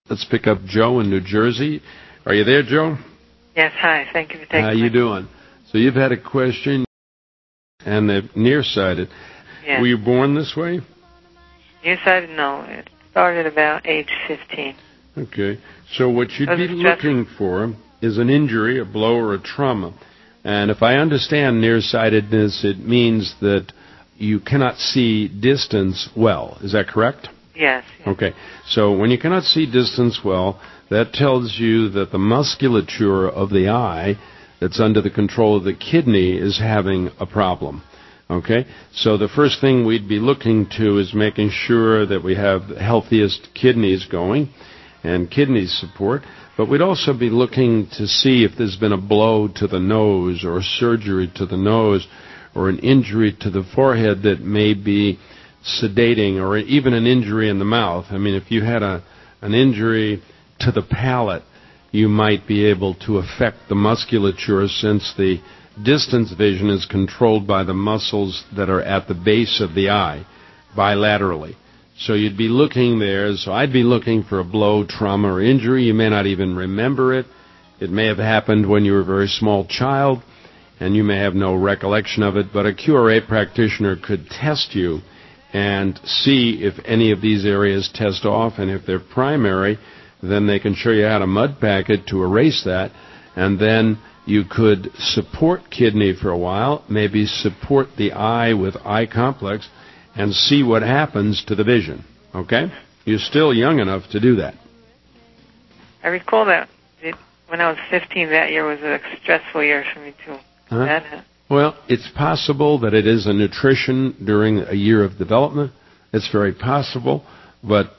Let's pick up Joe in New Jersey. Are you there, Joe? Yes, hi. Thank you for taking How you doing? So you've had a question, and they're nearsighted. Yes. Were you born this way? Nearsighted? No. It started about age 15. Okay. So what you'd be looking for is an injury, a blow, or a trauma. And if I understand nearsightedness, it means that you cannot see distance well. Is that correct? Yes. Okay. So when you cannot see distance well, that tells you that the musculature of the eye that's under the control of the kidney is having a problem. Okay? So the first thing we'd be looking to is making sure that we have the healthiest kidneys going and kidney support. But we'd also be looking to see if there's been a blow to the nose or surgery to the nose or an injury to the forehead that may be sedating, or even an injury in the mouth. I mean, if you had an injury to the palate, you might be able to affect the musculature, since the distance vision is controlled by the muscles that are at the base of the eye bilaterally. So you'd be looking there. So I'd be looking for a blow, trauma, or injury. You may not even remember it. It may have happened when you were a very small child, and you may have no recollection of it. But a QRA practitioner could test you and see if any of these areas test off. And if they're primary, then they can show you how to mud pack it to erase that. And then you could support kidney for a while, maybe support the eye with eye complex, and see what happens to the vision. Okay? You're still young enough to do that. I recall that when I was 15, that year was a stressful year for me, too. Well, it's possible that it is a nutrition during a year of development. It's very possible. But,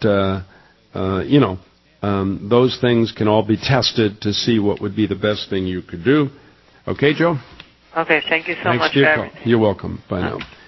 those things can all be tested to see what would be the best thing you could do. Okay, Joe? Okay, thank you so much for your call. You're welcome. Bye now.